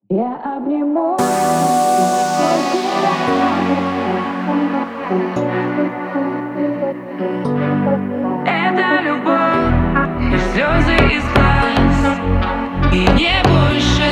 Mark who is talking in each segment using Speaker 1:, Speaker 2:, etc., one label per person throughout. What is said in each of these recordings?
Speaker 1: Я обниму
Speaker 2: Это любовь и слезы из глаз, и не больше.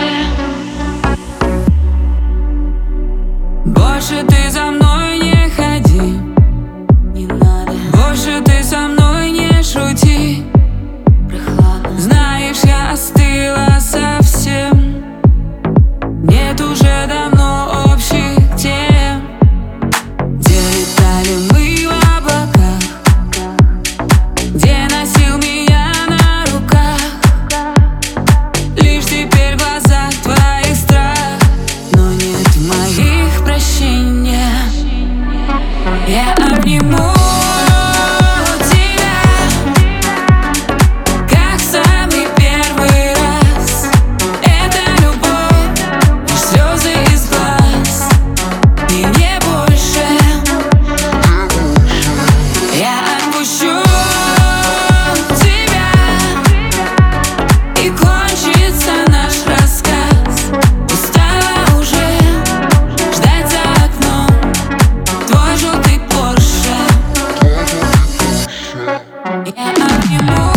Speaker 2: Больше ты за мной не ходи,
Speaker 1: не надо.
Speaker 2: больше ты со мной не шути.
Speaker 1: Прохладно.
Speaker 2: Знаешь, я остыла совсем, нет уже давно общих тем. Где летали мы в облаках, где носил меня на руках. Лишь теперь в глазах твоих страх, но нет в моих прощения. Я обниму тебя, как в самый первый раз. Это любовь и слезы из глаз, и не больше. Я отпущу тебя, и кончится наш рассказ. Устала уже ждать за окном твой желтый Порше. Я обниму.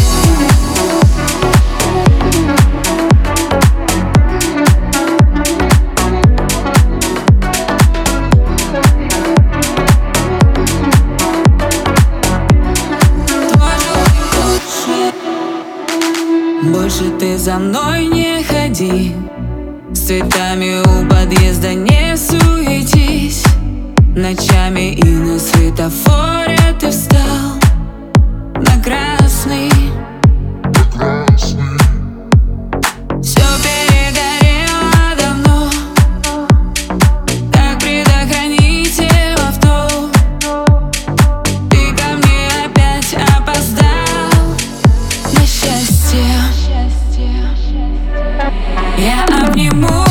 Speaker 2: Больше ты за мной не ходи, с цветами у подъезда не суетись. Ночами и на светофоре ты встал на красный. Все перегорело давно, как предохранитель в авто. Ты ко мне опять опоздал на счастье. Я обниму